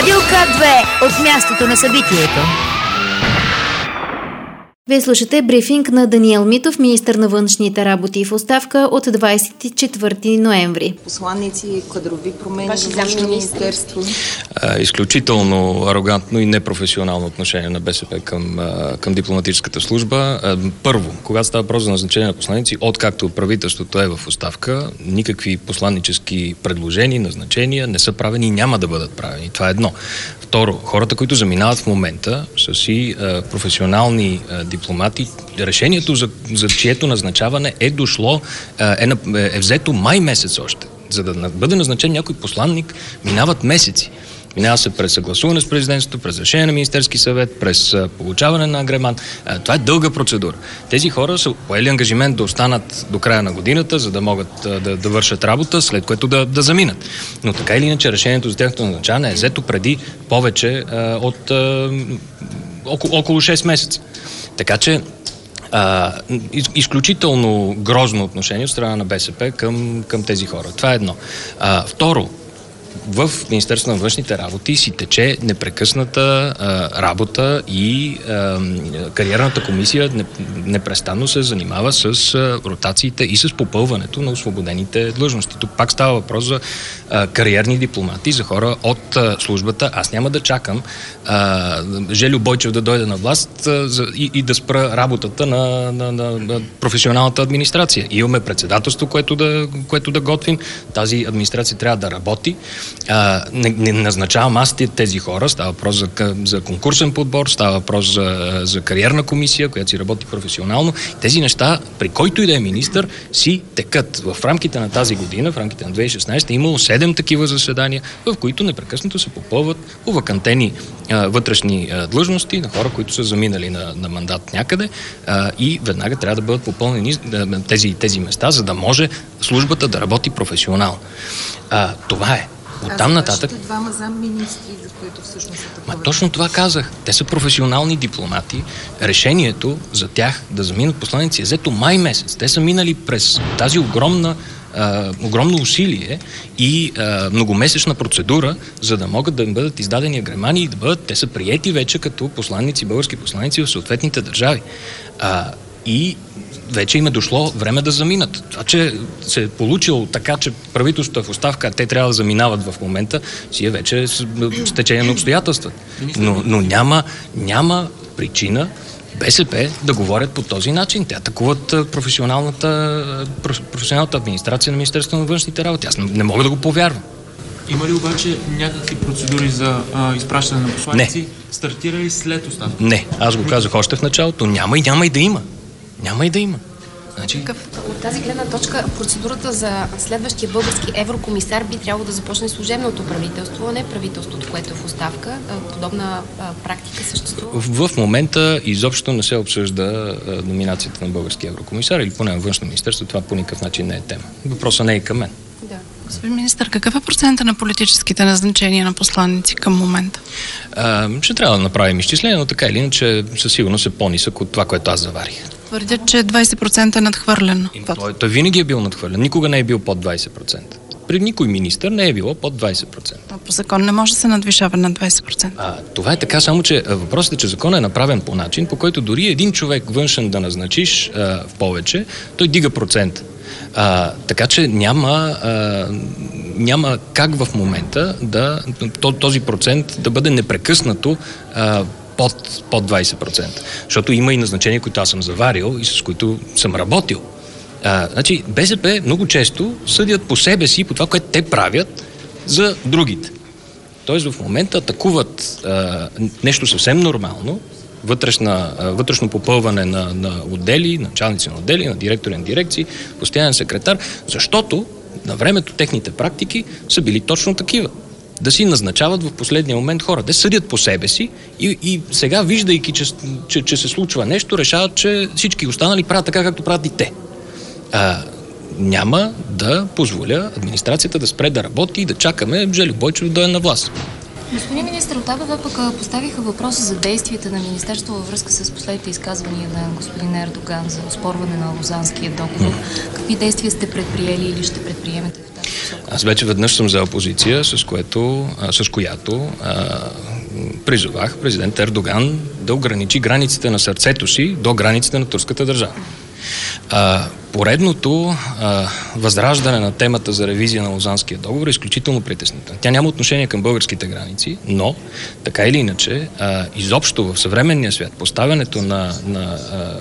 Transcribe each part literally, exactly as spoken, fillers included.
Радио К две от мястото на събитието. Вие слушате брифинг на Даниел Митов, министър на външните работи в оставка от двадесет и четвърти ноември. Посланици, кадрови промени в външно министерство. Изключително арогантно и непрофесионално отношение на БСП към, към дипломатическата служба. Първо, когато става въпрос за назначение на посланици, откакто правителството е в оставка, никакви посланнически предложения, назначения не са правени и няма да бъдат правени. Това е едно. Второ, хората, които заминават в момента, са си а, професионални а, дипломати. Решението за, за чието назначаване е дошло, а, е, е взето май месец още. За да бъде назначен някой посланник, минават месеци. Минава се през съгласуване с президентството, през решение на Министерски съвет, през а, получаване на агремант. А, това е дълга процедура. Тези хора са поели ангажимент да останат до края на годината, за да могат а, да, да вършат работа, след което да, да заминат. Но така или иначе решението за тяхното назначаване е взето преди повече а, от а, около, около шест месеца. Така че а, из, изключително грозно отношение от страна на БСП към, към тези хора. Това е едно. А, второ, в Министерството на външните работи си тече непрекъсната а, работа и а, кариерната комисия непрестанно се занимава с а, ротациите и с попълването на освободените длъжности. Тук пак става въпрос за а, кариерни дипломати, за хора от а, службата. Аз няма да чакам а, Жельо Бойчев да дойде на власт а, за, и, и да спра работата на, на, на, на професионалната администрация. И имаме председателство, което да, което да готвим. Тази администрация трябва да работи. А, не, не назначавам аз тези хора, става въпрос за, за конкурсен подбор, става въпрос за, за кариерна комисия, която си работи професионално. Тези неща, при който и да е министър, си текат. В рамките на тази година, в рамките на две хиляди и шестнадесета, е имало седем такива заседания, в които непрекъснато се попълват увакантени а, вътрешни а, длъжности на хора, които са заминали на, на мандат някъде а, и веднага трябва да бъдат попълнени а, тези, тези места, за да може службата да работи професионално. А, това е. Оттам нататък... Аз двама замминистри, за които всъщност са такова. Ма точно това казах. Те са професионални дипломати. Решението за тях да заминат посланици е взето май месец. Те са минали през тази огромна Uh, огромно усилие и uh, многомесечна процедура, за да могат да им бъдат издадени агремани и да бъдат, те са приети вече като посланици, български посланици в съответните държави. Uh, и вече им е дошло време да заминат. Това, че се е получило така, че правителството е в оставка, те трябва да заминават в момента, си е вече с, с течение на обстоятелствата. Но, но няма, няма причина БСП да говорят по този начин. Те атакуват професионалната, професионалната администрация на Министерството на външните работи. Аз не, не мога да го повярвам. Има ли обаче някакви процедури за а, изпращане на посланици? Не. Стартира ли след оставка? Не. Аз го казах още в началото. Няма и няма и да има. Няма и да има. Значи... От тази гледна точка, процедурата за следващия български еврокомисар би трябвало да започне служебното правителство, а не правителството, което е в оставка. Подобна а, практика съществува? В, в момента изобщо не се обсъжда а, номинацията на български еврокомисар или поне на външно министерство. Това по никакъв начин не е тема. Въпросът не е и към мен. Да. Господин министър, какъв е процента на политическите назначения на посланици към момента? А, ще трябва да направим изчисление, но така или иначе със сигурност е по-нисък от това, което аз заварих. Твърдят, че двадесет процента е надхвърлено. Той, той винаги е бил надхвърлен. Никога не е бил под двадесет процента. При никой министър не е било под двадесет процента. А по закон не може да се надвишава на двадесет процента. А, това е така, само че въпросът е, че законът е направен по начин, по който дори един човек външен да назначиш а, в повече, той дига процент. А, така че няма, а, няма как в момента да този процент да бъде непрекъснато а, под, под двадесет процента. Защото има и назначения, които аз съм заварил и с които съм работил. А, значи, БСП много често съдят по себе си, по това, което те правят за другите. Тоест в момента атакуват а, нещо съвсем нормално, вътрешна, а, вътрешно попълване на, на отдели, началници на отдели, на директори на дирекции, постоянен секретар, защото на времето техните практики са били точно такива. Да си назначават в последния момент хора. Те съдят по себе си и, и сега, виждайки, че, че, че се случва нещо, решават, че всички останали правят така, както правят и те. А, няма да позволя администрацията да спре да работи и да чакаме Жельо Бойчев да е на власт. Господин министър, от АБВ пък поставиха въпроса за действията на министерство във връзка с последните изказвания на господин Ердоган за оспорване на Лозанския договор. Какви действия сте предприели или ще предприемете в тази посока? Аз вече веднъж съм за опозиция, с, което, а, с която а, призовах президент Ердоган да ограничи границите на сърцето си до границите на турската държава. А, поредното а, възраждане на темата за ревизия на Лозанския договор е изключително притеснително. Тя няма отношение към българските граници, но така или иначе, а, изобщо в съвременния свят поставянето на, на, а,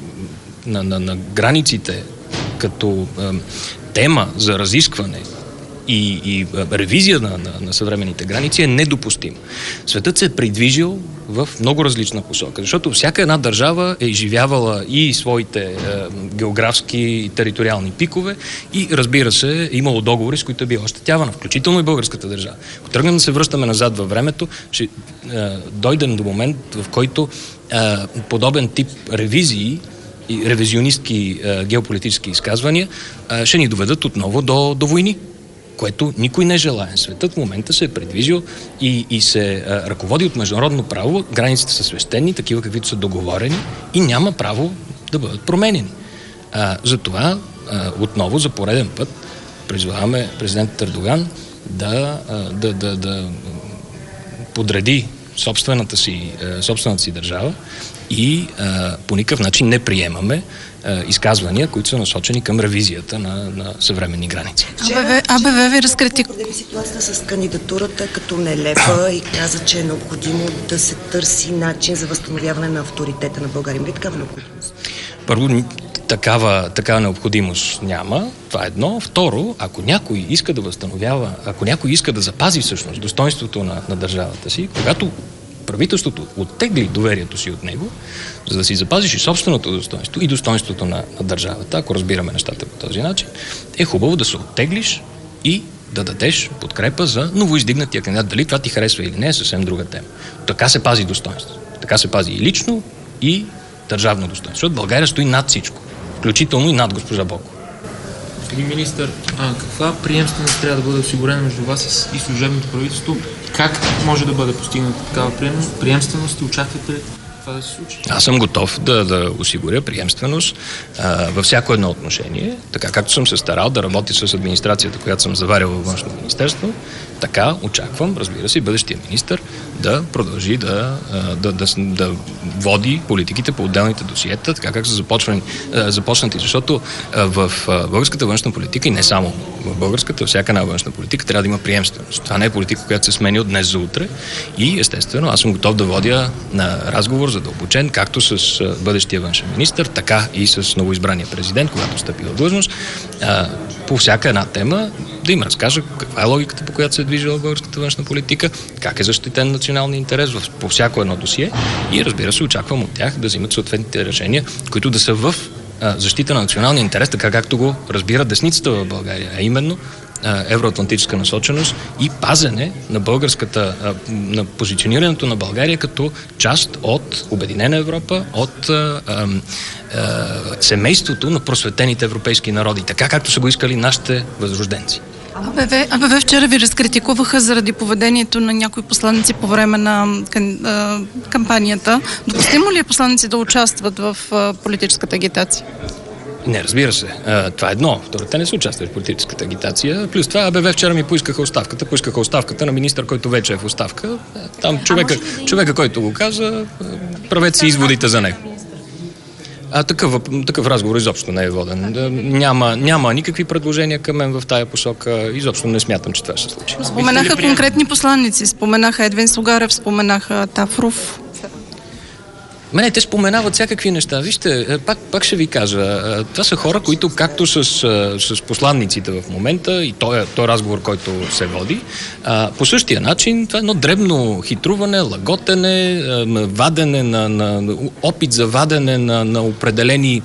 на, на, на границите като а, тема за разискване и, и ревизия на, на, на съвременните граници е недопустим. Светът се е придвижил в много различна посока, защото всяка една държава е изживявала и своите е, географски и териториални пикове и, разбира се, е имало договори, с които е била ощетявана, включително и българската държава. Ако тръгнем да се връщаме назад във времето, ще е, дойдем до момент, в който е, подобен тип ревизии и ревизионистки е, геополитически изказвания е, ще ни доведат отново до, до войни, което никой не желае. Светът в момента се е предвижил и, и се а, ръководи от международно право. Границите са свещени, такива каквито са договорени и няма право да бъдат променени. А, затова а, отново за пореден път призоваваме президент Ердоган да, а, да, да, да подреди собствената си, а, собствената си държава и а, по никакъв начин не приемаме а, изказвания, които са насочени към ревизията на, на съвременни граници. АБВ, АБВ ви разкритикува ситуацията с кандидатурата като нелепа и каза, че е необходимо да се търси начин за възстановяване на авторитета на България. Има ли такава необходимост? Първо, такава, такава необходимост няма. Това е едно. Второ, ако някой иска да възстановява, ако някой иска да запази всъщност достоинството на, на държавата си, когато правителството оттегли доверието си от него, за да си запазиш и собственото достоинство и достоинството на, на държавата, ако разбираме нещата по този начин, е хубаво да се оттеглиш и да дадеш подкрепа за новоиздигнатия кандидат. Дали това ти харесва или не е съвсем друга тема. Така се пази достоинство. Така се пази и лично, и държавно достоинство. Защото България стои над всичко, включително и над госпожа Бокова. Господин министър, а каква приемственост трябва да бъде осигурена между вас и служебното правителство? Как може да бъде постигната такава приемственост и очаквате това да се случи? Аз съм готов да, да осигуря приемственост а, във всяко едно отношение, така както съм се старал да работя с администрацията, която съм заварил във Външно министерство, така очаквам, разбира се, бъдещия министър да продължи да, да, да, да води политиките по отделните досиета, така как са започнати, започнати, защото в българската външна политика и не само в българската, всяка една външна политика трябва да има приемственост. Това не е политика, която се смени от днес за утре и естествено аз съм готов да водя на разговор задълбочен, както с бъдещия външен министър, така и с новоизбрания президент, когато стъпи в длъжност, по всяка една тема да им разкажа каква е логиката, по която се е движила българската външна политика, как е защитен националния интерес по всяко едно досие и, разбира се, очаквам от тях да взимат съответните решения, които да са в а, защита на националния интерес, така както го разбира десницата в България, а именно а, евроатлантическа насоченост и пазене на българската, а, на позиционирането на България като част от Обединена Европа, от а, а, а, семейството на просветените европейски народи, така както са го искали нашите възрожденци. АБВ, АБВ вчера ви разкритикуваха заради поведението на някои посланици по време на кампанията. Допустимо ли е посланици да участват в политическата агитация? Не, разбира се. Това е едно. Второ, те не са участвали в политическата агитация. Плюс това АБВ вчера ми поискаха оставката. Поискаха оставката на министър, който вече е в оставка. Там човека, човека който го каза, правете си изводите за него. А такъв, такъв разговор изобщо не е воден. Няма, няма никакви предложения към мен в тая посока. Изобщо не смятам, че това ще се случи. Споменаха конкретни посланици. Споменаха Едвин Сугарев, споменаха Тафров. Мене, те споменават всякакви неща. Вижте, пак, пак ще ви кажа, това са хора, които както с, с посланниците в момента и този, този разговор, който се води, по същия начин, това е едно дребно хитруване, лаготене, вадене на, на опит за вадене на, на определени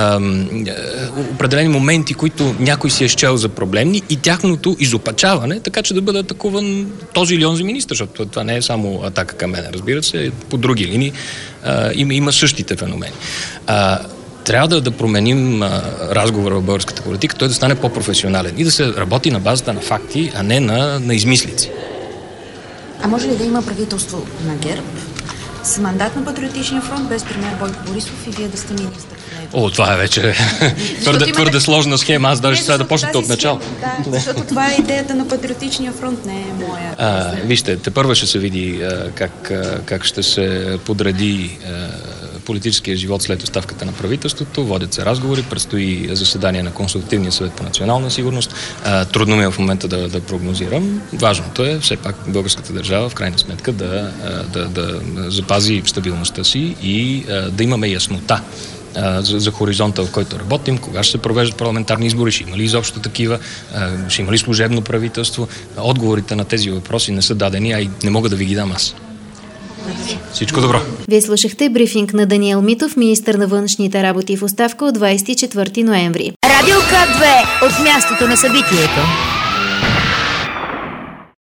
определени моменти, които някой си е счел за проблемни и тяхното изопачаване, така че да бъде атакуван този или онзи министър, защото това не е само атака към мен, разбира се, по други линии а, има, има същите феномени. А, трябва да, да променим а, разговора в българската политика, той да стане по-професионален и да се работи на базата на факти, а не на, на измислици. А може ли да има правителство на ГЕРБ с мандат на Патриотичния фронт, без премиер Бойко Борисов и вие да сте министър? О, това е вече твърде, има... твърде сложна схема. Аз даже сега да почнете от начало. Да, защото това е идеята на Патриотичния фронт, не е моя. А, вижте, тепърва ще се види а, как, а, как ще се подреди а, политическия живот след оставката на правителството. Водят се разговори, предстои заседание на Консултативния съвет по национална сигурност. А, трудно ми е в момента да, да прогнозирам. Важното е все пак българската държава в крайна сметка да, да, да, да запази стабилността си и а, да имаме яснота За, за хоризонта, в който работим, кога ще се провеждат парламентарни избори, ще има ли изобщо такива, ще има ли служебно правителство. Отговорите на тези въпроси не са дадени, а и не мога да ви ги дам аз. Всичко добро! Вие слушахте брифинг на Даниел Митов, министър на външните работи в оставка от двадесет и четвърти ноември. Радио К две от мястото на събитието.